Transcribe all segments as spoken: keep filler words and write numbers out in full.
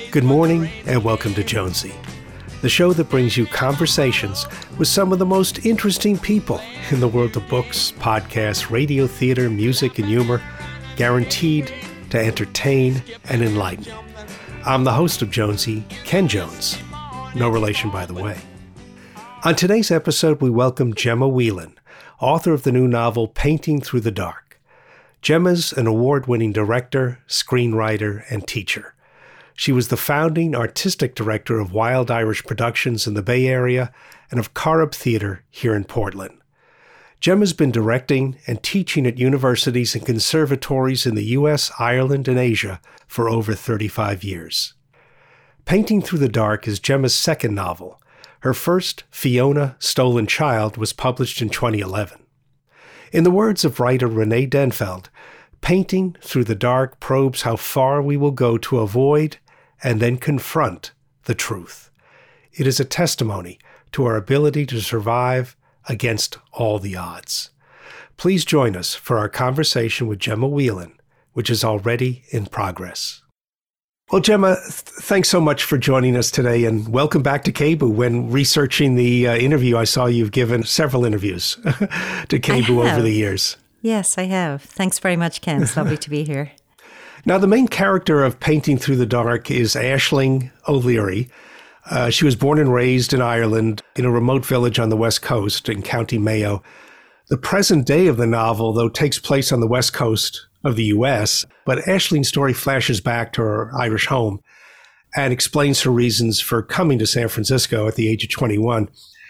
Good morning and welcome to Jonesy, the show that brings you conversations with some of the most interesting people in the world of books, podcasts, radio, theater, music, and humor, guaranteed to entertain and enlighten. I'm the host of Jonesy, Ken Jones. No relation, by the way. On today's episode, we welcome Gemma Whelan, author of the new novel Painting Through the Dark. Gemma's an award-winning director, screenwriter, and teacher. She was the founding artistic director of Wild Irish Productions in the Bay Area and of Corrib Theatre here in Portland. Gemma's been directing and teaching at universities and conservatories in the U S, Ireland, and Asia for over thirty-five years. Painting Through the Dark is Gemma's second novel. Her first, Fiona, Stolen Child, was published in twenty eleven. In the words of writer Renee Denfeld, Painting Through the Dark probes how far we will go to avoid and then confront the truth. It is a testimony to our ability to survive against all the odds. Please join us for our conversation with Gemma Whelan, which is already in progress. Well, Gemma, th- thanks so much for joining us today, and welcome back to K B U. When researching the uh, interview, I saw you've given several interviews to K B U over the years. Yes, I have. Thanks very much, Ken. It's lovely to be here. Now, the main character of Painting Through the Dark is Aisling O'Leary. Uh, she was born and raised in Ireland in a remote village on the West Coast in County Mayo. The present day of the novel, though, takes place on the West Coast of the U S, but Aisling's story flashes back to her Irish home and explains her reasons for coming to San Francisco at the age of twenty-one.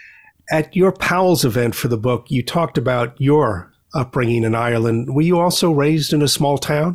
At your Powell's event for the book, you talked about your upbringing in Ireland. Were you also raised in a small town?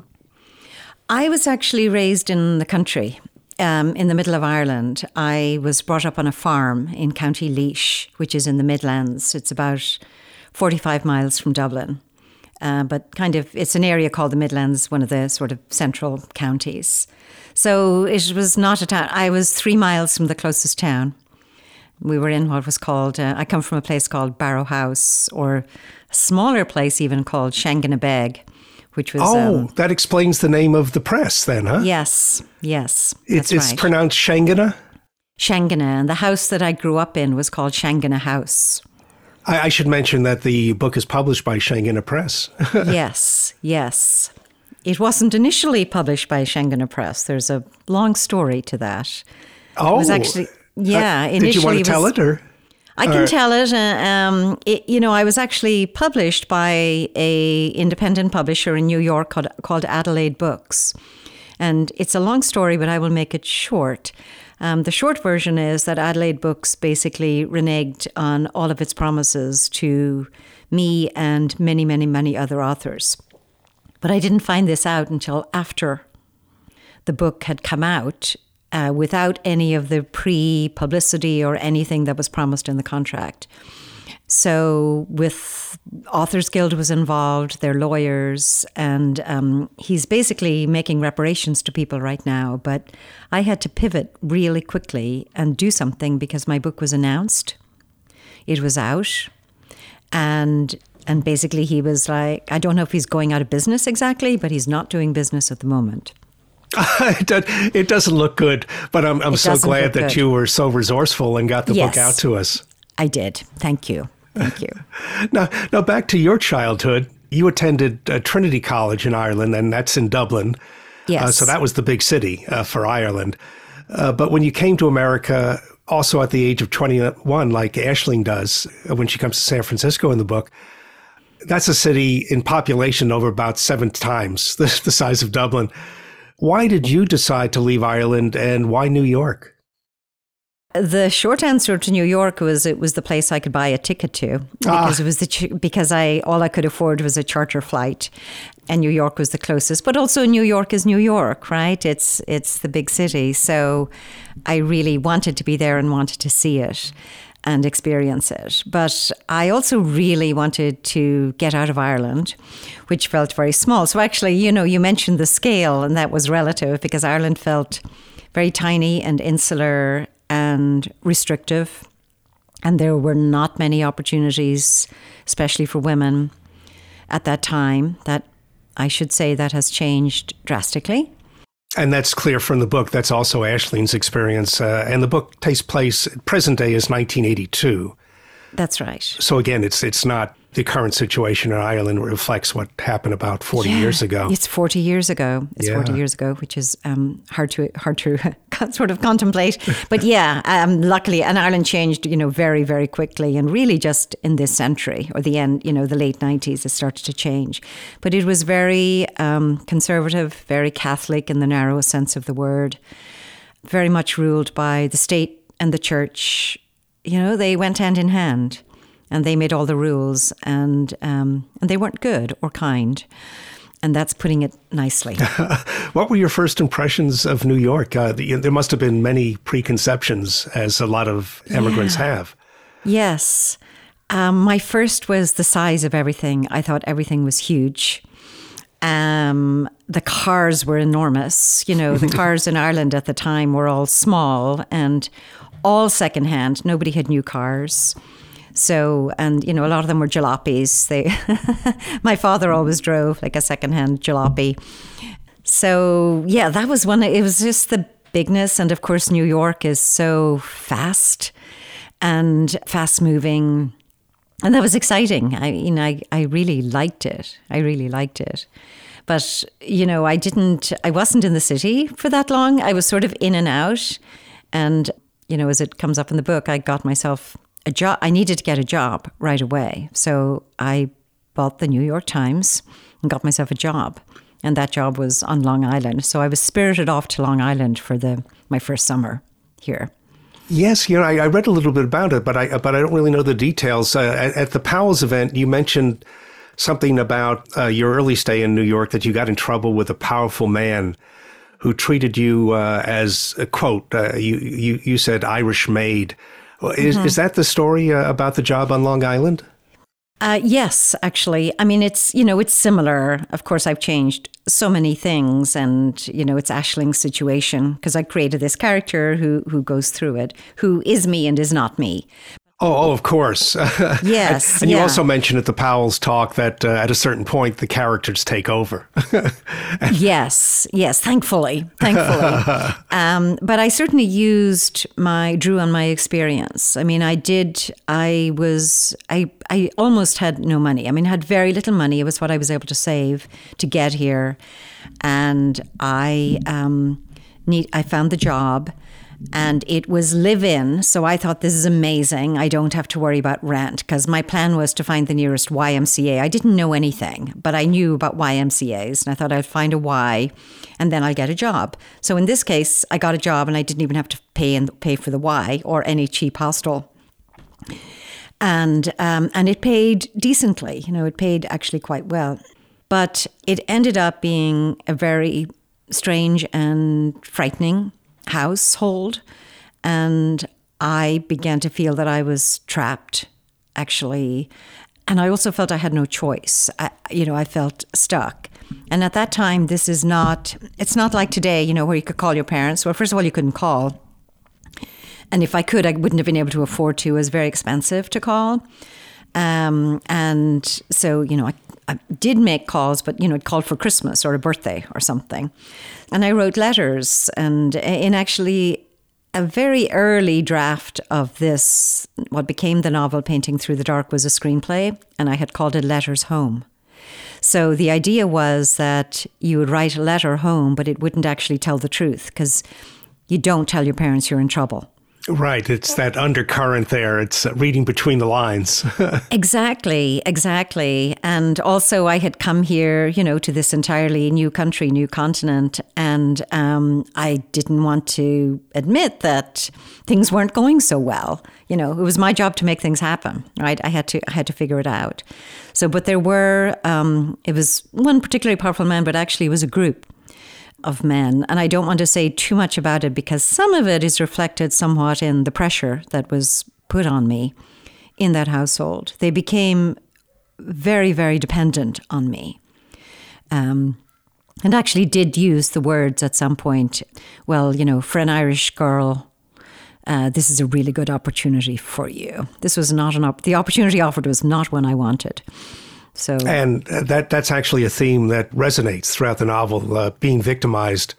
I was actually raised in the country, um, in the middle of Ireland. I was brought up on a farm in County Laois, which is in the Midlands. It's about forty-five miles from Dublin. Uh, but kind of, it's an area called the Midlands, one of the sort of central counties. So it was not a town. I was three miles from the closest town. We were in what was called, uh, I come from a place called Barrow House, or a smaller place even called Shanganabeg, which was... Oh, um, that explains the name of the press then, huh? Yes, yes, It's, that's it's right. pronounced Shangana? Shangana, and the house that I grew up in was called Shangana House. I, I should mention that the book is published by Shangana Press. Yes, yes. It wasn't initially published by Shangana Press. There's a long story to that. Oh, it was actually, yeah. Uh, initially did you want to was, tell it, or? I can or, tell it, uh, um, it. You know, I was actually published by a independent publisher in New York called, called Adelaide Books. And it's a long story, but I will make it short. Um, the short version is that Adelaide Books basically reneged on all of its promises to me and many, many, many other authors. But I didn't find this out until after the book had come out, uh, without any of the pre-publicity or anything that was promised in the contract. So with Authors Guild was involved, their lawyers, and um, he's basically making reparations to people right now. But I had to pivot really quickly and do something because my book was announced. It was out. And and basically he was like, I don't know if he's going out of business exactly, but he's not doing business at the moment. It doesn't look good, but I'm, I'm so glad that good. you were so resourceful and got the Yes. book out to us. I did. Thank you. Thank you. Now, now back to your childhood. You attended uh, Trinity College in Ireland, and that's in Dublin. Yes. Uh, so that was the big city uh, for Ireland. Uh, but when you came to America, also at the age of twenty-one, like Aisling does uh, when she comes to San Francisco in the book, that's a city in population over about seven times the, the size of Dublin. Why did you decide to leave Ireland, and why New York? The short answer to New York was it was the place I could buy a ticket to because ah. it was the ch- because I all I could afford was a charter flight, and New York was the closest. But also New York is New York, right? It's it's the big city, so I really wanted to be there and wanted to see it and experience it. But I also really wanted to get out of Ireland, which felt very small. So actually, you know, you mentioned the scale, and that was relative because Ireland felt very tiny and insular and restrictive. And there were not many opportunities, especially for women at that time. That I should say that has changed drastically. And that's clear from the book. That's also Aislinn's experience. Uh, and the book takes place, present day is nineteen eighty-two. That's right. So again, it's it's not the current situation in Ireland reflects what happened about forty yeah, years ago. It's forty years ago. It's yeah. forty years ago, which is um, hard to hard to sort of contemplate. But yeah, um, luckily, and Ireland changed, you know, very very quickly, and really just in this century or the end, you know, the late nineties, it started to change. But it was very um, conservative, very Catholic in the narrowest sense of the word, very much ruled by the state and the church. You know, they went hand in hand. And they made all the rules, and um, and they weren't good or kind. And that's putting it nicely. What were your first impressions of New York? Uh, the, there must have been many preconceptions, as a lot of immigrants yeah. have. Yes. Um, my first was the size of everything. I thought everything was huge. Um, the cars were enormous. You know, the cars in Ireland at the time were all small and all secondhand. Nobody had new cars. So, and, you know, a lot of them were jalopies. They, my father always drove like a secondhand jalopy. So, yeah, that was one. It was just the bigness. And of course, New York is so fast and fast moving. And that was exciting. I, you know, I, I really liked it. I really liked it. But, you know, I didn't, I wasn't in the city for that long. I was sort of in and out. And, you know, as it comes up in the book, I got myself a job. I needed to get a job right away. So I bought the New York Times and got myself a job. And that job was on Long Island. So I was spirited off to Long Island for the my first summer here. Yes, you know, I, I read a little bit about it, but I but I don't really know the details. Uh, at, at the Powell's event, you mentioned something about uh, your early stay in New York, that you got in trouble with a powerful man who treated you uh, as, a quote, uh, you, you, you said Irish maid. Is, mm-hmm. is that the story uh, about the job on Long Island? Uh, yes, actually. I mean, it's, you know, it's similar. Of course, I've changed so many things, and, you know, it's Aisling's situation, because I created this character who, who goes through it, who is me and is not me. Oh, oh, of course. Yes. and and yeah. you also mentioned at the Powell's talk that uh, at a certain point, the characters take over. yes. Yes. Thankfully. Thankfully. um, but I certainly used my, drew on my experience. I mean, I did, I was, I, I almost had no money. I mean, I had very little money. It was what I was able to save to get here. And I, um, need, I found the job. And it was live-in, so I thought, this is amazing. I don't have to worry about rent, because my plan was to find the nearest Y M C A. I didn't know anything, but I knew about Y M C As, and I thought I'd find a Y, and then I'll get a job. So in this case, I got a job, and I didn't even have to pay and pay for the Y or any cheap hostel. And um, and it paid decently. You know, it paid actually quite well. But it ended up being a very strange and frightening household, and I began to feel that I was trapped, actually, and I also felt I had no choice. I, you know, I felt stuck. And at that time, this is not, it's not like today, you know, where you could call your parents. Well, first of all, you couldn't call. And if I could, I wouldn't have been able to afford to. It was very expensive to call. Um, and so, you know, I, I did make calls, but, you know, it called for Christmas or a birthday or something. And I wrote letters, and in actually a very early draft of this, what became the novel Painting Through the Dark was a screenplay, and I had called it Letters Home. So the idea was that you would write a letter home, but it wouldn't actually tell the truth, because you don't tell your parents you're in trouble. Right. It's that undercurrent there. It's reading between the lines. Exactly. Exactly. And also I had come here, you know, to this entirely new country, new continent. And um, I didn't want to admit that things weren't going so well. You know, it was my job to make things happen, right? I had to, I had to figure it out. So, but there were, um, it was one particularly powerful man, but actually it was a group of men. And I don't want to say too much about it, because some of it is reflected somewhat in the pressure that was put on me in that household. They became very, very dependent on me. Um, and actually did use the words at some point, well, you know, for an Irish girl, uh, this is a really good opportunity for you. This was not an op- the opportunity offered was not one I wanted. So, and that that's actually a theme that resonates throughout the novel, uh, being victimized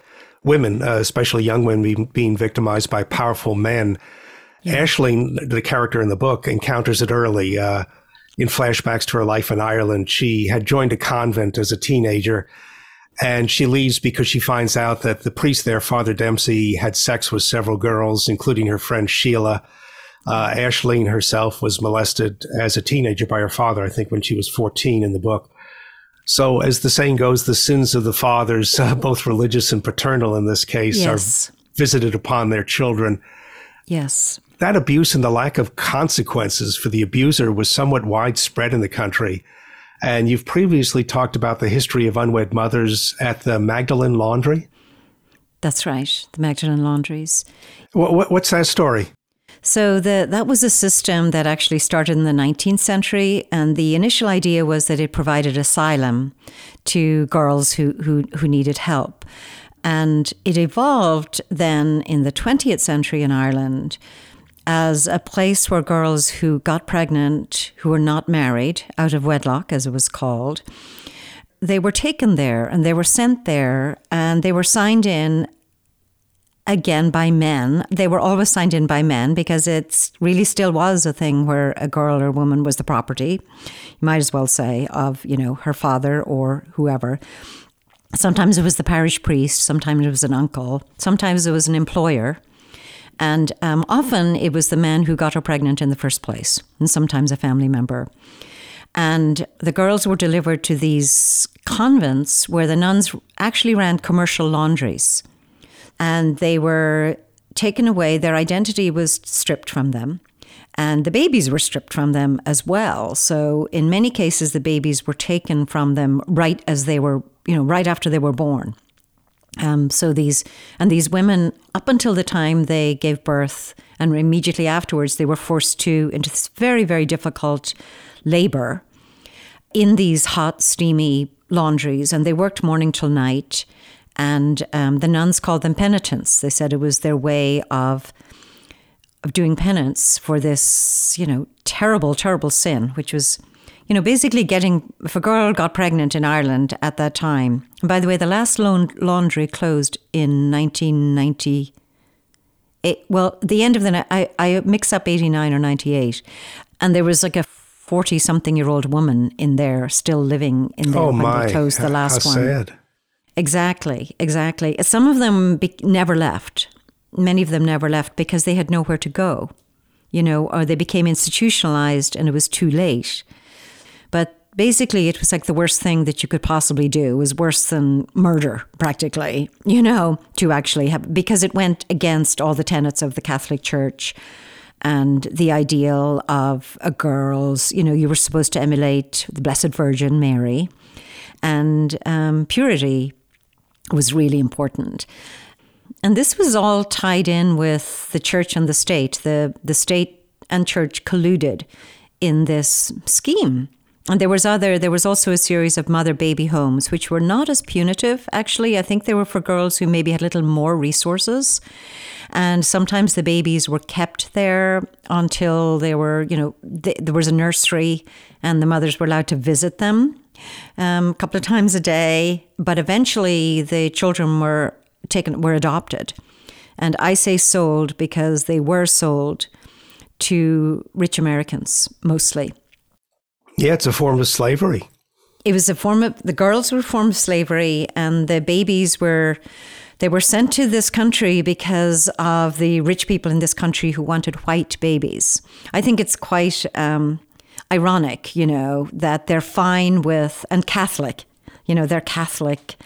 women, uh, especially young women, being, being victimized by powerful men. Yeah. Aisling, the character in the book, encounters it early. Uh, in flashbacks to her life in Ireland, she had joined a convent as a teenager, and she leaves because she finds out that the priest there, Father Dempsey, had sex with several girls, including her friend Sheila. Uh, Aisling herself was molested as a teenager by her father, I think when she was fourteen in the book. So as the saying goes, the sins of the fathers, uh, both religious and paternal in this case, yes. are visited upon their children. Yes. That abuse and the lack of consequences for the abuser was somewhat widespread in the country. And you've previously talked about the history of unwed mothers at the Magdalen Laundry? That's right, the Magdalen Laundries. What, what, what's that story? So the, that was a system that actually started in the nineteenth century, and the initial idea was that it provided asylum to girls who, who, who needed help. And it evolved then in the twentieth century in Ireland as a place where girls who got pregnant, who were not married, out of wedlock, as it was called, they were taken there and they were sent there and they were signed in again by men. They were always signed in by men because it really still was a thing where a girl or a woman was the property, you might as well say, of, you know, her father or whoever. Sometimes it was the parish priest, sometimes it was an uncle, sometimes it was an employer. And um, often it was the man who got her pregnant in the first place, and sometimes a family member. And the girls were delivered to these convents where the nuns actually ran commercial laundries. And they were taken away, their identity was stripped from them. And the babies were stripped from them as well. So in many cases, the babies were taken from them right as they were, you know, right after they were born. Um, so these, and these women, up until the time they gave birth and immediately afterwards, they were forced to, into this very, very difficult labor in these hot, steamy laundries. And they worked morning till night. And um, the nuns called them penitents. They said it was their way of of doing penance for this, you know, terrible, terrible sin, which was, you know, basically getting, if a girl got pregnant in Ireland at that time. And by the way, the last laundry closed in nineteen ninety. It, well, the end of the, I, I mix up eighty-nine or ninety-eight. And there was like a forty-something-year-old woman in there still living in there oh when my. they closed the last How one. Sad. Exactly, exactly. Some of them be- never left. Many of them never left because they had nowhere to go, you know, or they became institutionalized and it was too late. But basically, it was like the worst thing that you could possibly do. It was worse than murder, practically, you know, to actually have, because it went against all the tenets of the Catholic Church and the ideal of a girl's, you know, you were supposed to emulate the Blessed Virgin Mary, and um, purity was really important. And this was all tied in with the church and the state. The, the state and church colluded in this scheme. And there was other, there was also a series of mother-baby homes, which were not as punitive, actually. I think they were for girls who maybe had a little more resources. And sometimes the babies were kept there until they were, you know, th- there was a nursery and the mothers were allowed to visit them um, a couple of times a day. But eventually the children were taken, were adopted. And I say sold because they were sold to rich Americans, mostly. Yeah, it's a form of slavery. It was a form of, the girls were a form of slavery, and the babies were, they were sent to this country because of the rich people in this country who wanted white babies. I think it's quite um, ironic, you know, that they're fine with, and Catholic, you know, they're Catholic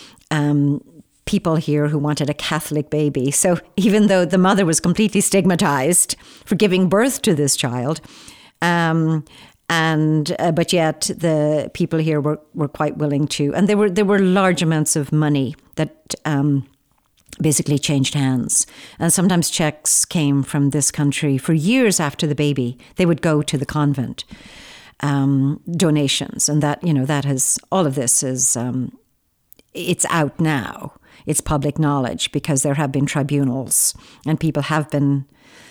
um, people here who wanted a Catholic baby. So even though the mother was completely stigmatized for giving birth to this child, um, And uh, but yet the people here were, were quite willing to, and there were there were large amounts of money that um, basically changed hands. And sometimes checks came from this country for years after the baby. They would go to the convent, um, donations, and that you know that has all of this is um, it's out now. It's public knowledge because there have been tribunals and people have been.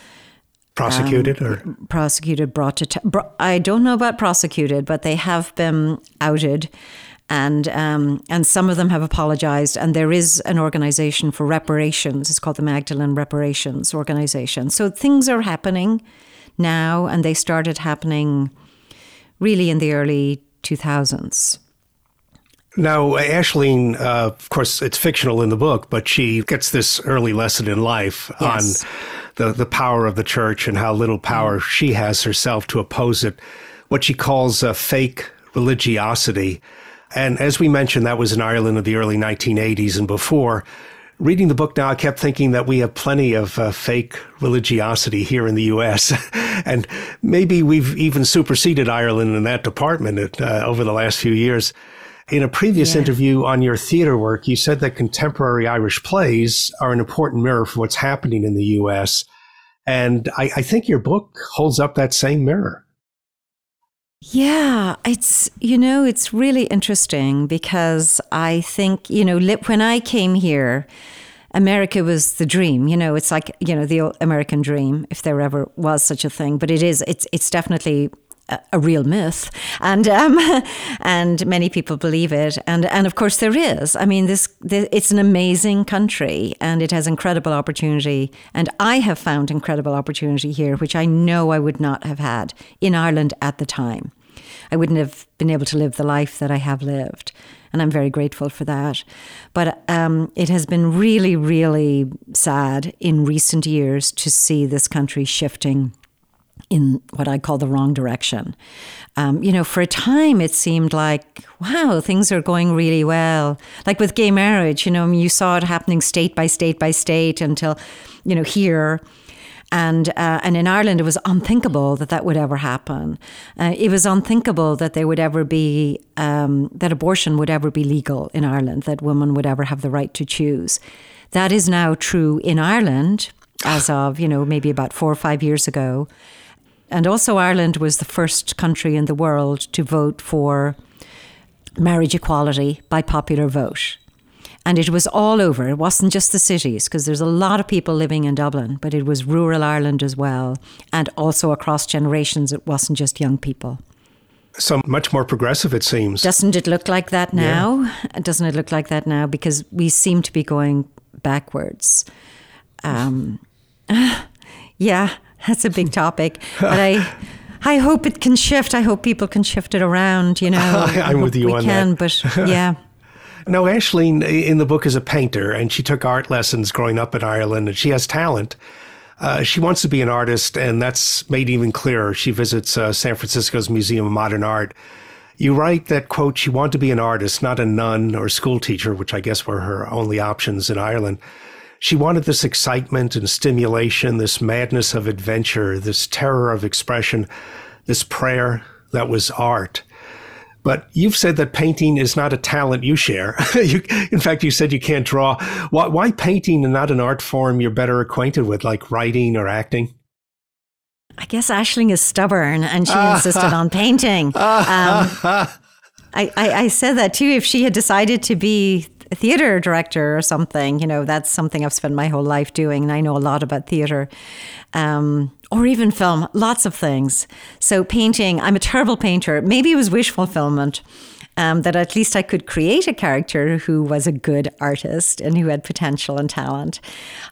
Prosecuted or? Um, prosecuted, brought to... T- bro- I don't know about prosecuted, but they have been outed And um, and some of them have apologized. And there is an organization for reparations. It's called the Magdalene Reparations Organization. So things are happening now, and they started happening really in the early two thousands. Now, Aisling, uh, of course, it's fictional in the book, but she gets this early lesson in life yes. on the, the power of the church and how little power mm. she has herself to oppose it, what she calls a fake religiosity. And as we mentioned, that was in Ireland in the early nineteen eighties and before. Reading the book now, I kept thinking that we have plenty of uh, fake religiosity here in the U S And maybe we've even superseded Ireland in that department uh, over the last few years. In a previous yeah. interview on your theater work, you said that contemporary Irish plays are an important mirror for what's happening in the U S And I, I think your book holds up that same mirror. Yeah, it's, you know, it's really interesting because I think, you know, when I came here, America was the dream. You know, it's like, you know, the American dream, if there ever was such a thing. But it is, it's it's definitely a, a real myth. And um, and many people believe it. And, and of course there is. I mean, this, this it's an amazing country and it has incredible opportunity. And I have found incredible opportunity here, which I know I would not have had in Ireland at the time. I wouldn't have been able to live the life that I have lived. And I'm very grateful for that. But um, it has been really, really sad in recent years to see this country shifting in what I call the wrong direction. Um, you know, for a time it seemed like, wow, things are going really well. Like with gay marriage, you know, I mean, you saw it happening state by state by state until, you know, here. And uh, and in Ireland, it was unthinkable that that would ever happen. Uh, it was unthinkable that there would ever be, um, that abortion would ever be legal in Ireland, that women would ever have the right to choose. That is now true in Ireland as of, you know, maybe about four or five years ago. And also Ireland was the first country in the world to vote for marriage equality by popular vote. And it was all over. It wasn't just the cities, because there's a lot of people living in Dublin, but it was rural Ireland as well. And also across generations, it wasn't just young people. So much more progressive, it seems. Doesn't it look like that now? Yeah. Doesn't it look like that now? Because we seem to be going backwards. Um, yeah, that's a big topic. But I... I hope it can shift. I hope people can shift it around, you know. I'm with you we on can, that. But yeah. No, Aisling in the book is a painter, and she took art lessons growing up in Ireland, and she has talent. Uh, she wants to be an artist, and that's made even clearer. She visits uh, San Francisco's Museum of Modern Art. You write that, quote, she wanted to be an artist, not a nun or school teacher, which I guess were her only options in Ireland. She wanted this excitement and stimulation, this madness of adventure, this terror of expression, this prayer that was art. But you've said that painting is not a talent you share. you, in fact, you said you can't draw. Why, why painting and not an art form you're better acquainted with, like writing or acting? I guess Aisling is stubborn, and she insisted on painting. Um, I, I, I said that too. If she had decided to be a theater director or something, you know, that's something I've spent my whole life doing, and I know a lot about theater, um, or even film, lots of things. So painting, I'm a terrible painter. Maybe it was wish fulfillment, um, that at least I could create a character who was a good artist and who had potential and talent.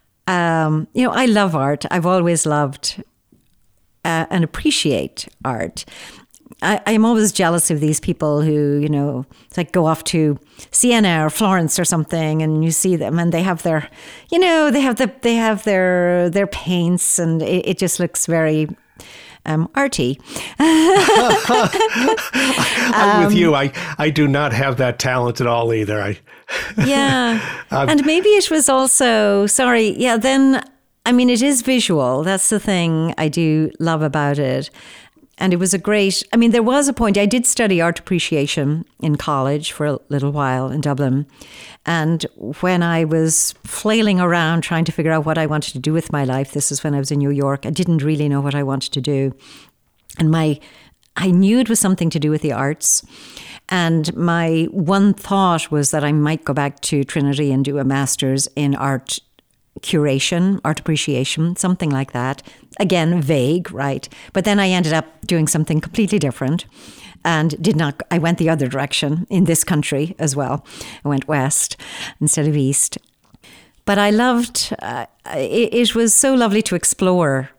Um, you know, I love art. I've always loved uh, and appreciate art. I, I'm always jealous of these people who, you know, like go off to Siena or Florence or something, and you see them, and they have their, you know, they have the they have their their paints, and it, it just looks very um, arty. I'm with you. I I do not have that talent at all either. I yeah, um, and maybe it was also sorry. Yeah, then I mean, it is visual. That's the thing I do love about it. And it was a great, I mean, there was a point, I did study art appreciation in college for a little while in Dublin. And when I was flailing around trying to figure out what I wanted to do with my life, this is when I was in New York, I didn't really know what I wanted to do. And my, I knew it was something to do with the arts. And my one thought was that I might go back to Trinity and do a master's in art curation, art appreciation, something like that. Again, vague, right? But then I ended up doing something completely different and did not, I went the other direction in this country as well. I went west instead of east. But I loved, uh, it, it was so lovely to explore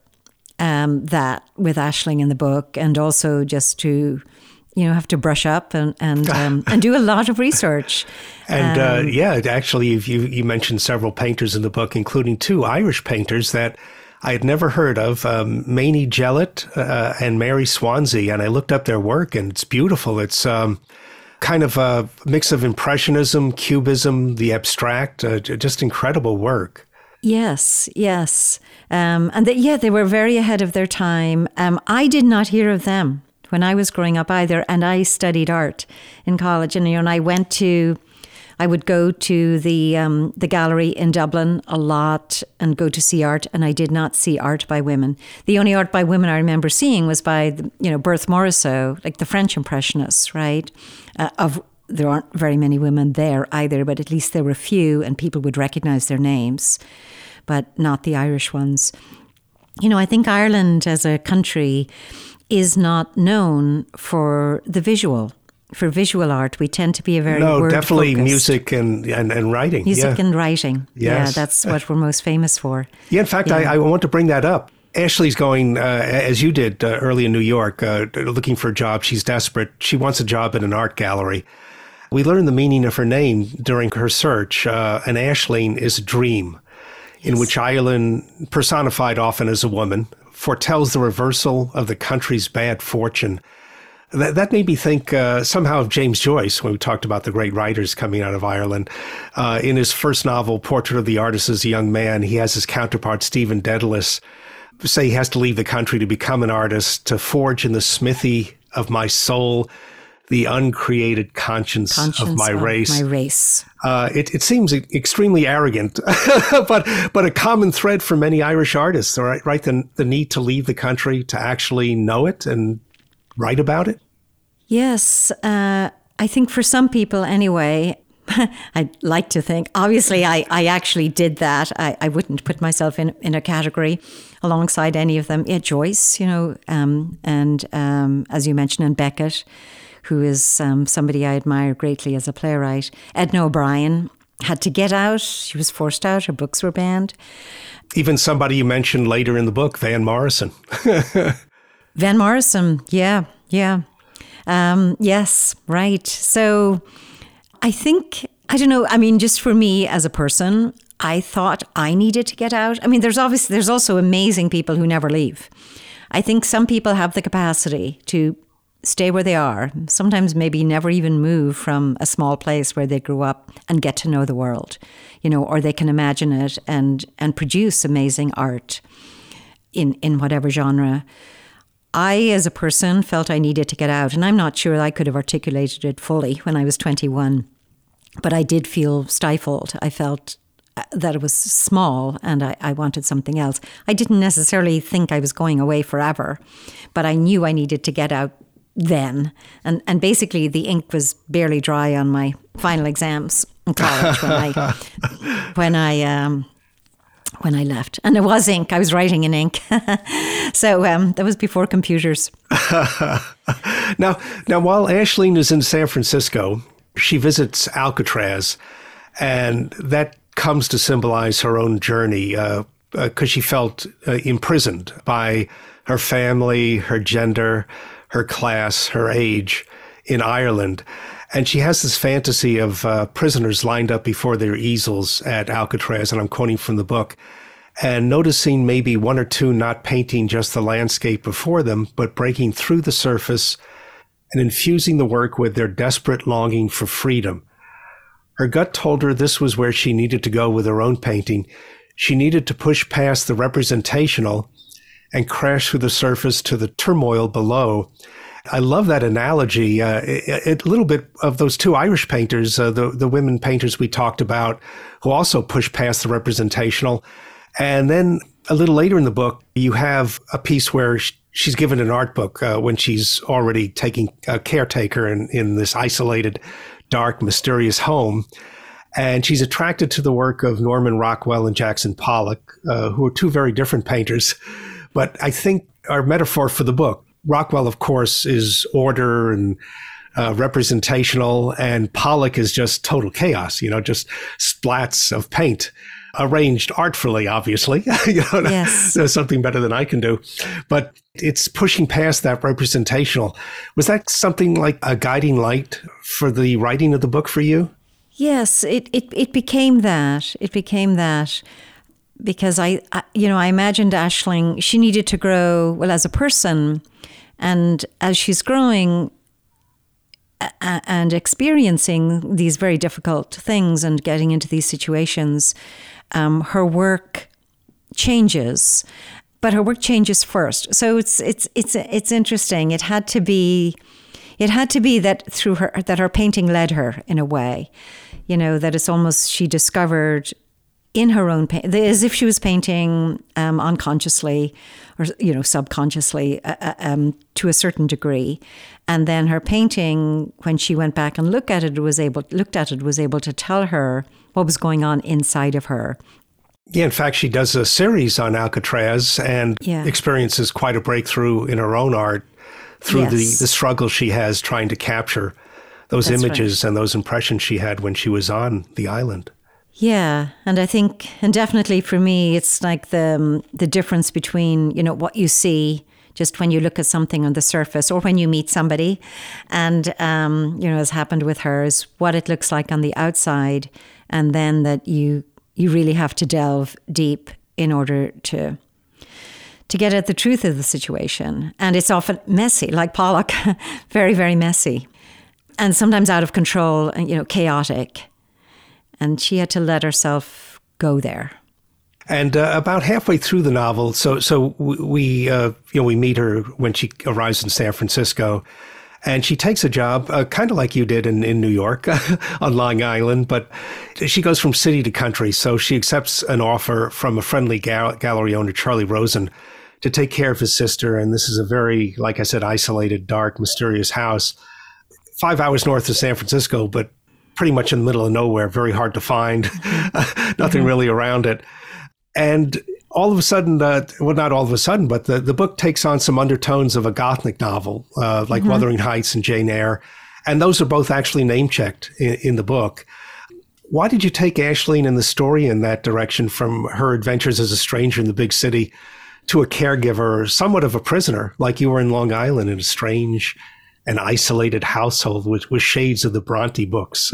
um, that with Aisling in the book, and also just to, you know, have to brush up and and, um, and do a lot of research. And um, uh, yeah, actually, you you mentioned several painters in the book, including two Irish painters that I had never heard of, um, Mamie Jellett uh, and Mary Swansea. And I looked up their work, and it's beautiful. It's um, kind of a mix of Impressionism, Cubism, the abstract, uh, just incredible work. Yes, yes. Um, and they, yeah, they were very ahead of their time. Um, I did not hear of them when I was growing up either, and I studied art in college. And, you know, and I went to, I would go to the um, the gallery in Dublin a lot and go to see art, and I did not see art by women. The only art by women I remember seeing was by, the, you know, Berthe Morisot, like the French Impressionists, right? Uh, of there aren't very many women there either, but at least there were few, and people would recognize their names, but not the Irish ones. You know, I think Ireland as a country is not known for the visual, for visual art. We tend to be a very no, word definitely focused. music and, and, and writing. Music yeah. and writing. Yes. Yeah, that's what we're most famous for. Yeah, in fact, yeah. I, I want to bring that up. Ashley's going, uh, as you did uh, early in New York, uh, looking for a job. She's desperate. She wants a job in an art gallery. We learned the meaning of her name during her search. Uh, and Aisling is a dream, in yes. which Ireland, personified often as a woman, foretells the reversal of the country's bad fortune. That, that made me think uh, somehow of James Joyce when we talked about the great writers coming out of Ireland. Uh, in his first novel, Portrait of the Artist as a Young Man, he has his counterpart, Stephen Dedalus, say he has to leave the country to become an artist, to forge in the smithy of my soul the uncreated conscience, conscience of my of race. My race. Uh, it, it seems extremely arrogant, but but a common thread for many Irish artists, right? right? The, the need to leave the country to actually know it and write about it? Yes. Uh, I think for some people anyway, I'd like to think, obviously I, I actually did that. I, I wouldn't put myself in, in a category alongside any of them. Yeah, Joyce, you know, um, and um, as you mentioned, and Beckett, who is um, somebody I admire greatly as a playwright. Edna O'Brien had to get out. She was forced out. Her books were banned. Even somebody you mentioned later in the book, Van Morrison. Van Morrison, yeah, yeah. Um, yes, right. So I think, I don't know, I mean, just for me as a person, I thought I needed to get out. I mean, there's obviously, there's also amazing people who never leave. I think some people have the capacity to stay where they are, sometimes maybe never even move from a small place where they grew up and get to know the world, you know, or they can imagine it and and produce amazing art in, in whatever genre. I, as a person, felt I needed to get out, and I'm not sure I could have articulated it fully when I was twenty-one, but I did feel stifled. I felt that it was small and I, I wanted something else. I didn't necessarily think I was going away forever, but I knew I needed to get out then. And and basically the ink was barely dry on my final exams in college when I when I um when I left. And it was ink. I was writing in ink. So um, that was before computers. now now while Aisling is in San Francisco, she visits Alcatraz, and that comes to symbolize her own journey because uh, uh, she felt uh, imprisoned by her family, her gender, her class, her age in Ireland. And she has this fantasy of uh, prisoners lined up before their easels at Alcatraz, and I'm quoting from the book, and noticing maybe one or two not painting just the landscape before them, but breaking through the surface and infusing the work with their desperate longing for freedom. Her gut told her this was where she needed to go with her own painting. She needed to push past the representational and crash through the surface to the turmoil below. I love that analogy. Uh, a, a little bit of those two Irish painters, uh, the, the women painters we talked about, who also pushed past the representational. And then a little later in the book, you have a piece where she's given an art book uh, when she's already taking a caretaker in, in this isolated, dark, mysterious home. And she's attracted to the work of Norman Rockwell and Jackson Pollock, uh, who are two very different painters, but I think are metaphor for the book. Rockwell, of course, is order and uh, representational, and Pollock is just total chaos, you know, just splats of paint. Arranged artfully, obviously. you know, yes. There's something better than I can do. But it's pushing past that representational. Was that something like a guiding light for the writing of the book for you? Yes, it, it, it became that. It became that because I, I, you know, I imagined Aisling, she needed to grow, well, as a person. And as she's growing a- and experiencing these very difficult things and getting into these situations, Um, her work changes, but her work changes first. So it's it's it's it's interesting. It had to be, it had to be that through her that her painting led her in a way, you know, that it's almost she discovered in her own paint, as if she was painting um, unconsciously or you know subconsciously uh, um, to a certain degree, and then her painting, when she went back and looked at it, was able looked at it was able to tell her what was going on inside of her. Yeah, in fact, she does a series on Alcatraz and yeah. experiences quite a breakthrough in her own art through yes. the, the struggle she has trying to capture those That's images right. and those impressions she had when she was on the island. Yeah, and I think, and definitely for me, it's like the um, the difference between, you know, what you see just when you look at something on the surface or when you meet somebody, and, um, you know, as happened with her, is what it looks like on the outside, and then that you you really have to delve deep in order to to get at the truth of the situation. And it's often messy, like Pollock, very, very messy, and sometimes out of control and, you know, chaotic. And she had to let herself go there. And uh, about halfway through the novel, so so we uh, you know we meet her when she arrives in San Francisco, and she takes a job, uh, kind of like you did in, in New York, on Long Island, but she goes from city to country. So she accepts an offer from a friendly gal- gallery owner, Charlie Rosen, to take care of his sister. And this is a very, like I said, isolated, dark, mysterious house, five hours north of San Francisco, but pretty much in the middle of nowhere, very hard to find, nothing mm-hmm. really around it. And all of a sudden, uh, well, not all of a sudden, but the, the book takes on some undertones of a Gothic novel, uh, like mm-hmm. Wuthering Heights and Jane Eyre. And those are both actually name-checked in, in the book. Why did you take Aisling and the story in that direction, from her adventures as a stranger in the big city to a caregiver, somewhat of a prisoner, like you were in Long Island in a strange and isolated household with, with shades of the Bronte books?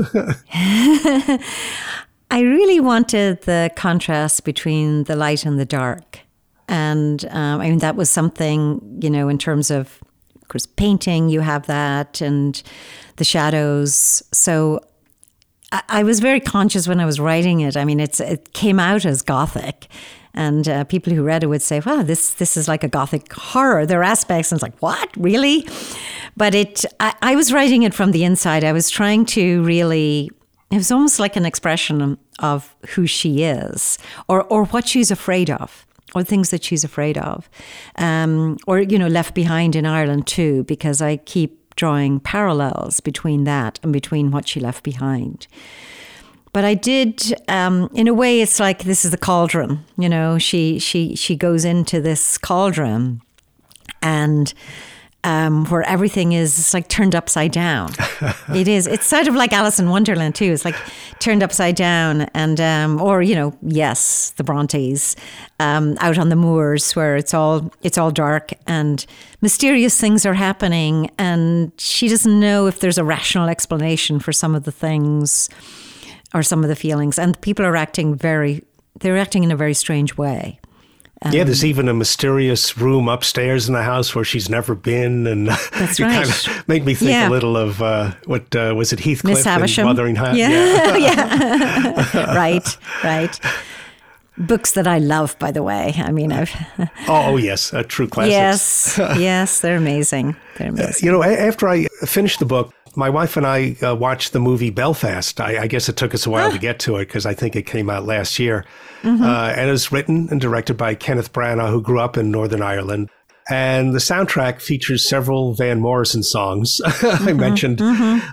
I really wanted the contrast between the light and the dark. And um, I mean, that was something, you know, in terms of, of course, painting, you have that, and the shadows. So I, I was very conscious when I was writing it. I mean, it's it came out as Gothic. And uh, people who read it would say, wow, this this is like a Gothic horror. There are aspects, and it's like, what, really? But it, I, I was writing it from the inside. I was trying to really, it was almost like an expression of who she is, or or what she's afraid of, or things that she's afraid of, um, or, you know, left behind in Ireland too, because I keep drawing parallels between that and between what she left behind. But I did, um, in a way, it's like this is the cauldron. You know, she she she goes into this cauldron, and um, where everything is it's like turned upside down. It is. It's sort of like Alice in Wonderland too. It's like turned upside down, and um, or you know, yes, the Brontes um, out on the moors where it's all it's all dark and mysterious things are happening, and she doesn't know if there's a rational explanation for some of the things or some of the feelings, and people are acting very, they're acting in a very strange way. Um, yeah, there's even a mysterious room upstairs in the house where she's never been, and that's you right. kind of make me think yeah. a little of uh, what uh, was it, Heathcliff Miss Havisham. and Wuthering Heights? Yeah, yeah, yeah. right, right. Books that I love, by the way. I mean, I've. oh, oh, yes, uh, true classics. Yes, yes, they're amazing. They're amazing. Uh, you know, after I finished the book, my wife and I uh, watched the movie Belfast. I, I guess it took us a while ah. to get to it because I think it came out last year. Mm-hmm. Uh, and it was written and directed by Kenneth Branagh, who grew up in Northern Ireland. And the soundtrack features several Van Morrison songs. Mm-hmm. I mentioned. Mm-hmm. Yeah.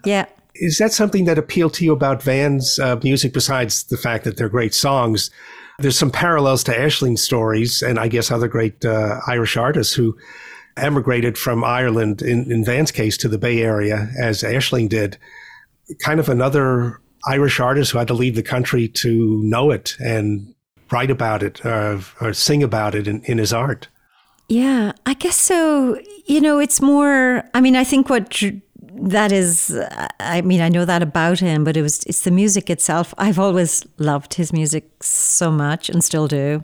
Is that something that appealed to you about Van's uh, music, besides the fact that they're great songs? There's some parallels to Aisling's stories, and I guess other great uh, Irish artists who emigrated from Ireland, in, in Van's case, to the Bay Area, as Aisling did. Kind of another Irish artist who had to leave the country to know it and write about it uh, or sing about it in, in his art. Yeah, I guess so. You know, it's more, I mean, I think what that is, I mean, I know that about him, but it was, it's the music itself. I've always loved his music so much and still do.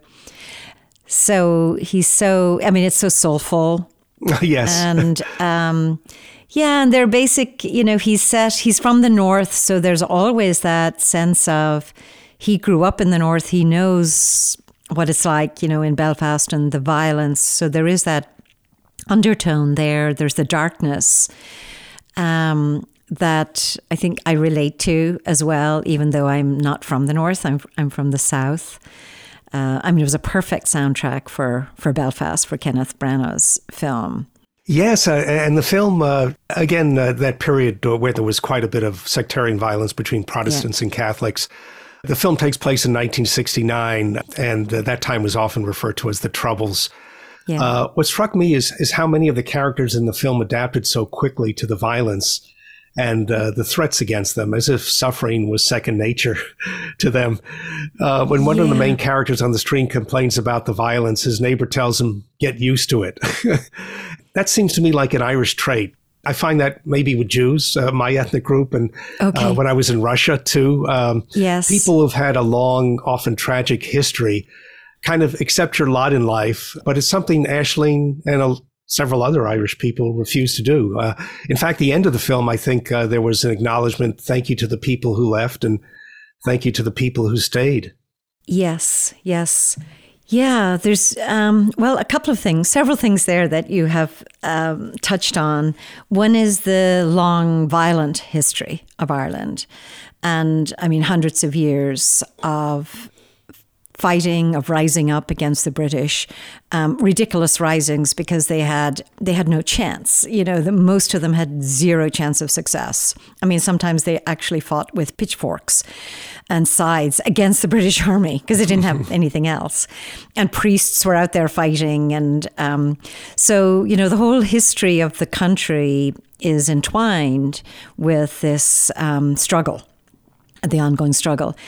So he's so, I mean, it's so soulful. Yes. And, um, yeah, and they're basic, you know, he's set, he's from the North. So there's always that sense of, he grew up in the North. He knows what it's like, you know, in Belfast and the violence. So there is that undertone there. There's the darkness um, that I think I relate to as well, even though I'm not from the North. I'm I'm from the South. Uh, I mean, it was a perfect soundtrack for, for Belfast, for Kenneth Branagh's film. Yes, uh, and the film, uh, again, uh, that period where there was quite a bit of sectarian violence between Protestants yeah. and Catholics. The film takes place in nineteen sixty-nine, and uh, that time was often referred to as the Troubles. Yeah. Uh, what struck me is is how many of the characters in the film adapted so quickly to the violence and uh, the threats against them, as if suffering was second nature to them. Uh, when one yeah. of the main characters on the screen complains about the violence, his neighbor tells him, "Get used to it." That seems to me like an Irish trait. I find that maybe with Jews, uh, my ethnic group, and okay. uh, when I was in Russia too, um, yes. people who've had a long, often tragic history kind of accept your lot in life, but it's something Aisling and uh, several other Irish people refuse to do. Uh, in fact, the end of the film, I think uh, there was an acknowledgement, thank you to the people who left and thank you to the people who stayed. Yes, yes. Yeah, there's, um, well, a couple of things, several things there that you have um, touched on. One is the long, violent history of Ireland. And I mean, hundreds of years of fighting, of rising up against the British, um, ridiculous risings because they had they had no chance. You know, the, most of them had zero chance of success. I mean, sometimes they actually fought with pitchforks and scythes against the British army because they didn't have anything else. And priests were out there fighting. And um, so, you know, the whole history of the country is entwined with this um, struggle, the ongoing struggle.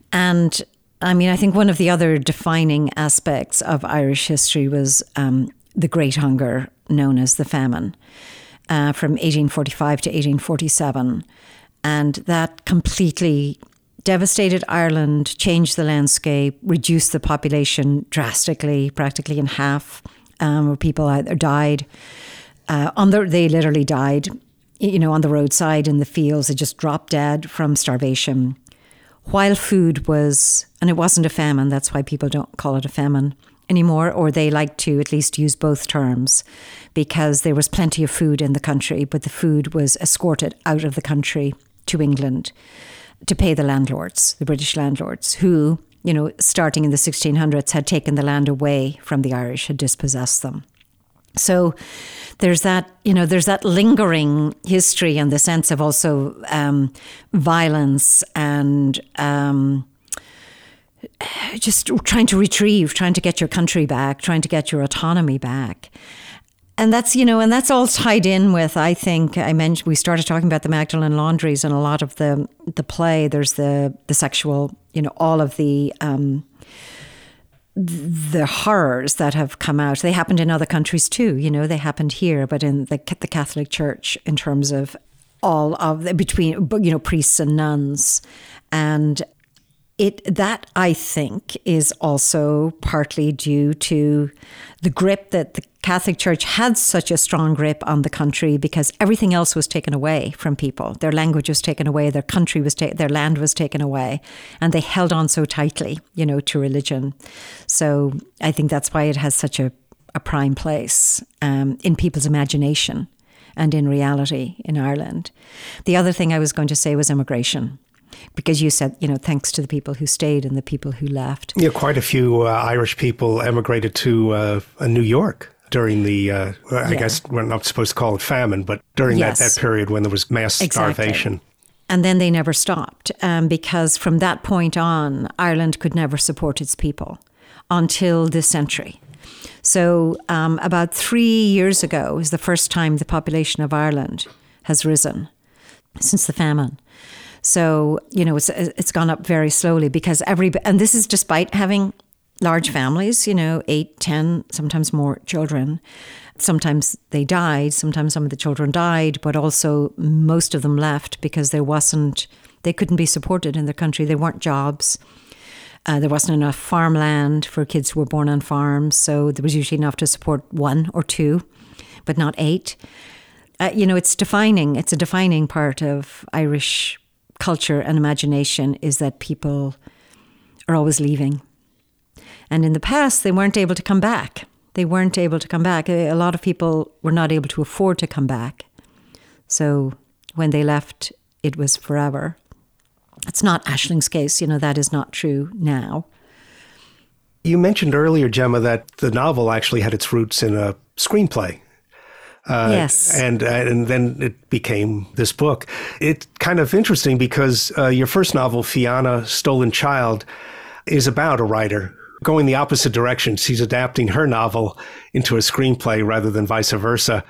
And I mean, I think one of the other defining aspects of Irish history was um, the Great Hunger, known as the famine, uh, from eighteen forty-five to eighteen forty-seven. And that completely devastated Ireland, changed the landscape, reduced the population drastically, practically in half, um, where people either died, uh, on the, they literally died, you know, on the roadside, in the fields. They just dropped dead from starvation. While food was, and it wasn't a famine, that's why people don't call it a famine anymore, or they like to at least use both terms, because there was plenty of food in the country, but the food was escorted out of the country to England to pay the landlords, the British landlords, who, you know, starting in the sixteen hundreds had taken the land away from the Irish, had dispossessed them. So there's that, you know, there's that lingering history and the sense of also um, violence and um, just trying to retrieve, trying to get your country back, trying to get your autonomy back. And that's, you know, and that's all tied in with, I think, I mentioned, we started talking about the Magdalen laundries and a lot of the the play. There's the, the sexual, you know, all of the... Um, the horrors that have come out. They happened in other countries too, you know, they happened here, but in the, the Catholic Church, in terms of all of the, between, you know, priests and nuns. And it, that I think is also partly due to the grip that the Catholic Church had, such a strong grip on the country, because everything else was taken away from people. Their language was taken away, their country was taken, their land was taken away, and they held on so tightly, you know, to religion. So I think that's why it has such a, a prime place um, in people's imagination and in reality in Ireland. The other thing I was going to say was immigration. Because you said, you know, thanks to the people who stayed and the people who left. Yeah, quite a few uh, Irish people emigrated to uh, New York during the, uh, I yeah. guess we're not supposed to call it famine, but during yes. that, that period when there was mass exactly. starvation. And then they never stopped um, because from that point on, Ireland could never support its people until this century. So um, about three years ago is the first time the population of Ireland has risen since the famine. So, you know, it's it's gone up very slowly because every, and this is despite having large families, you know, eight, ten, sometimes more children. Sometimes they died, sometimes some of the children died, but also most of them left because there wasn't, they couldn't be supported in their country. There weren't jobs. Uh, there wasn't enough farmland for kids who were born on farms. So there was usually enough to support one or two, but not eight. Uh, you know, it's defining, it's a defining part of Irish culture and imagination is that people are always leaving. And in the past, they weren't able to come back. They weren't able to come back. A lot of people were not able to afford to come back. So when they left, it was forever. It's not Aisling's case. You know, that is not true now. You mentioned earlier, Gemma, that the novel actually had its roots in a screenplay. Uh, yes. And, uh, and then it became this book. It's kind of interesting because uh, your first novel, Fianna, Stolen Child, is about a writer going the opposite direction. She's adapting her novel into a screenplay rather than vice versa.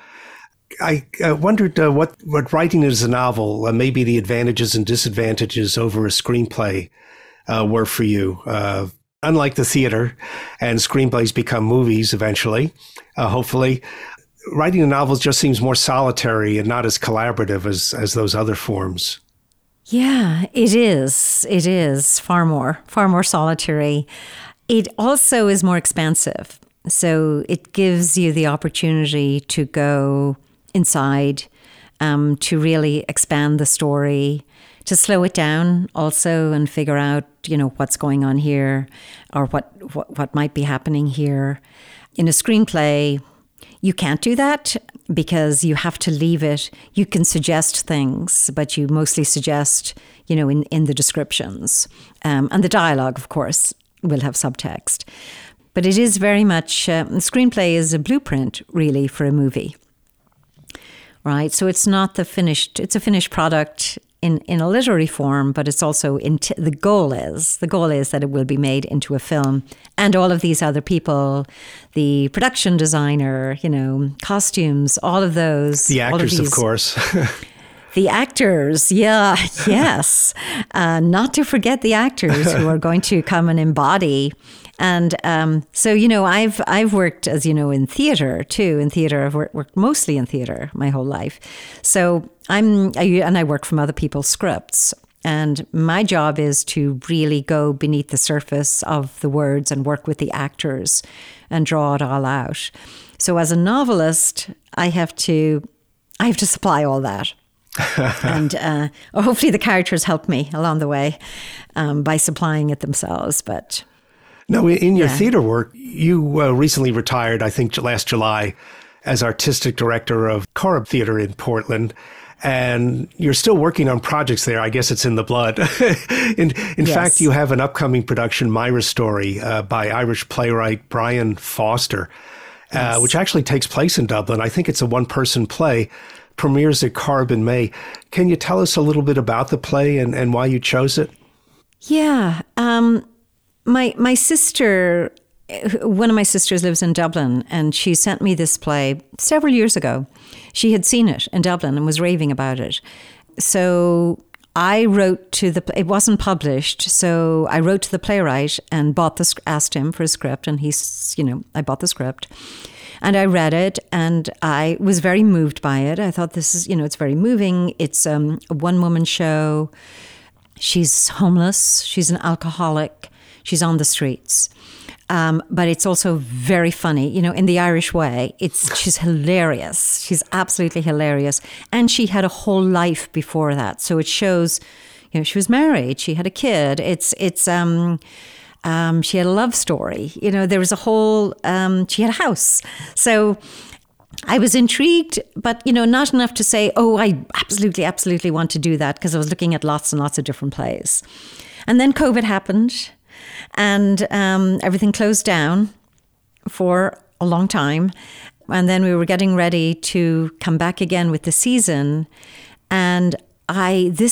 I uh, wondered uh, what, what writing as a novel, uh, maybe the advantages and disadvantages over a screenplay uh, were for you. Uh, unlike the theater, and screenplays become movies eventually, uh, hopefully, writing a novel just seems more solitary and not as collaborative as, as those other forms. Yeah, it is. It is far more, far more solitary. It also is more expansive. So it gives you the opportunity to go inside, um, to really expand the story, to slow it down also and figure out, you know, what's going on here or what, what, what might be happening here. In a screenplay, you can't do that because you have to leave it. You can suggest things, but you mostly suggest, you know, in, in the descriptions. Um, and the dialogue, of course, will have subtext. But it is very much, uh, the screenplay is a blueprint, really, for a movie. Right? So it's not the finished, it's a finished product in, in a literary form, but it's also, in t- the goal is, the goal is that it will be made into a film. And all of these other people, the production designer, you know, costumes, all of those. The actors, of, of course. The actors, yeah, yes. Uh, not to forget the actors who are going to come and embody. And um, so, you know, I've I've worked, as you know, in theater too. In theater, I've worked, worked mostly in theater my whole life. So I'm, I, and I work from other people's scripts. And my job is to really go beneath the surface of the words and work with the actors and draw it all out. So as a novelist, I have to, I have to supply all that. and uh, hopefully the characters help me along the way um, by supplying it themselves. But no, in your yeah. theater work, you uh, recently retired, I think last July, as artistic director of Corrib Theatre in Portland. And you're still working on projects there. I guess it's in the blood. in in yes. fact, you have an upcoming production, Myra's Story, uh, by Irish playwright Brian Foster, uh, yes. which actually takes place in Dublin. I think it's a one-person play. Premieres at Corrib in May. Can you tell us a little bit about the play and, and why you chose it? Yeah. Um, my my sister, one of my sisters lives in Dublin, and she sent me this play several years ago. She had seen it in Dublin and was raving about it. So I wrote to the, it wasn't published, so I wrote to the playwright and bought the, asked him for a script, and he's, you know, I bought the script. And I read it, and I was very moved by it. I thought, this is, you know, it's very moving. It's um, a one-woman show. She's homeless. She's an alcoholic. She's on the streets. Um, but it's also very funny, you know, in the Irish way. It's she's hilarious. She's absolutely hilarious. And she had a whole life before that. So it shows, you know, she was married. She had a kid. It's, it's, um... Um, she had a love story. You know, there was a whole, um, she had a house. So I was intrigued, but, you know, not enough to say, oh, I absolutely, absolutely want to do that, because I was looking at lots and lots of different plays. And then COVID happened, and um, everything closed down for a long time. And then we were getting ready to come back again with the season. And I, this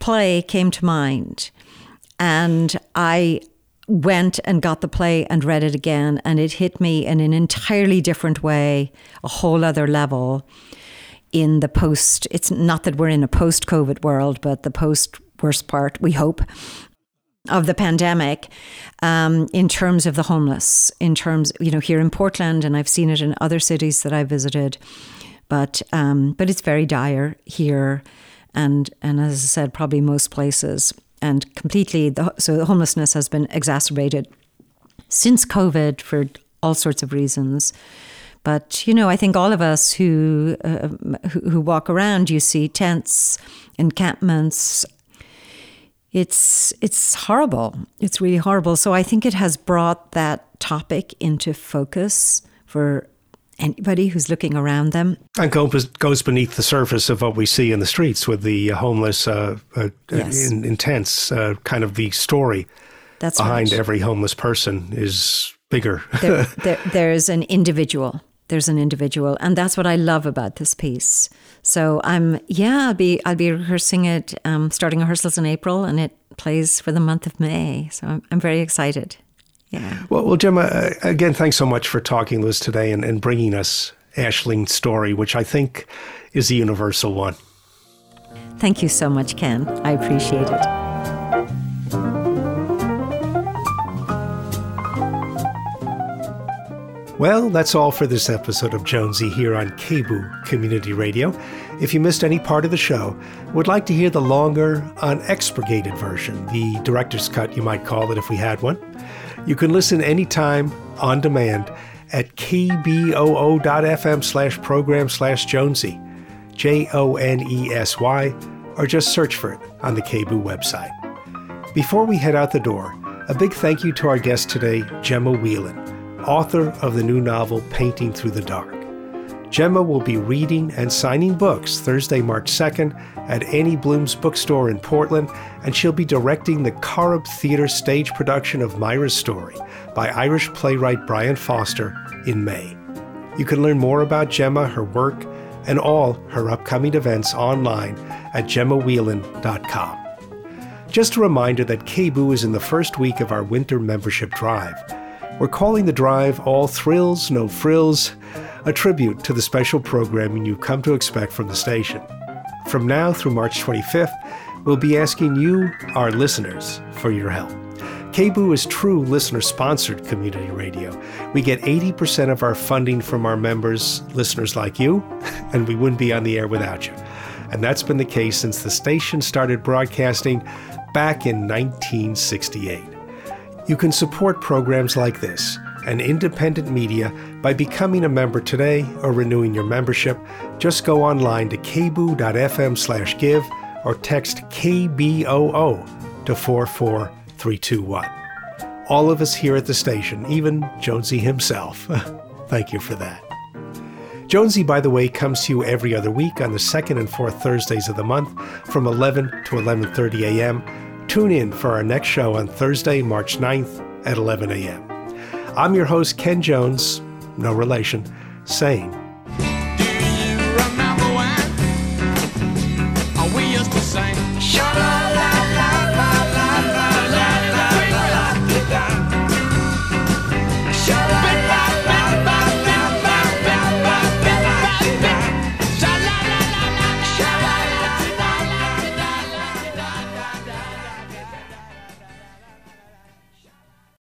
play came to mind, and I went and got the play and read it again, and it hit me in an entirely different way, a whole other level in the post. It's not that we're in a post-COVID world, but the post-worst part, we hope, of the pandemic, um, in terms of the homeless, in terms, you know, here in Portland, and I've seen it in other cities that I visited, but um, but it's very dire here, and and as I said, probably most places. And completely, the, so the homelessness has been exacerbated since COVID for all sorts of reasons. But, you know, I think all of us who, uh, who, who walk around, you see tents, encampments. It's, it's horrible. It's really horrible. So I think it has brought that topic into focus for anybody who's looking around them. And goes, goes beneath the surface of what we see in the streets with the homeless uh, uh, yes. in, in tents. Uh, kind of the story That's behind right. every homeless person is bigger. there, there, there's an individual. There's an individual. And that's what I love about this piece. So I'm, yeah, I'll be, I'll be rehearsing it, um, starting rehearsals in April, and it plays for the month of May. So I'm, I'm very excited. Yeah. Well, well, Gemma, uh, again, thanks so much for talking to us today and, and bringing us Aisling's story, which I think is a universal one. Thank you so much, Ken. I appreciate it. Well, that's all for this episode of Jonesy here on K B U Community Radio. If you missed any part of the show, would like to hear the longer, unexpurgated version, the director's cut, you might call it if we had one, you can listen anytime on demand at kboo.fm slash program slash Jonesy, J O N E S Y, or just search for it on the K B U website. Before we head out the door, a big thank you to our guest today, Gemma Whelan, author of the new novel Painting Through the Dark. Gemma will be reading and signing books Thursday, March second at Annie Bloom's bookstore in Portland, and she'll be directing the Corrib Theatre stage production of Myra's Story by Irish playwright Brian Foster in May. You can learn more about Gemma, her work, and all her upcoming events online at gemma whelan dot com. Just a reminder that K B U is in the first week of our winter membership drive. We're calling the drive All Thrills, No Frills, a tribute to the special programming you've come to expect from the station. From now through March twenty-fifth, we'll be asking you, our listeners, for your help. K B U is true listener-sponsored community radio. We get eighty percent of our funding from our members, listeners like you, and we wouldn't be on the air without you. And that's been the case since the station started broadcasting back in nineteen sixty-eight. You can support programs like this and independent media by becoming a member today or renewing your membership. Just go online to kboo.fm slash give or text K B O O to four four three two one. All of us here at the station, even Jonesy himself, thank you for that. Jonesy, by the way, comes to you every other week on the second and fourth Thursdays of the month from eleven to eleven thirty a.m. Tune in for our next show on Thursday, March ninth at eleven a.m. I'm your host, Ken Jones, no relation, saying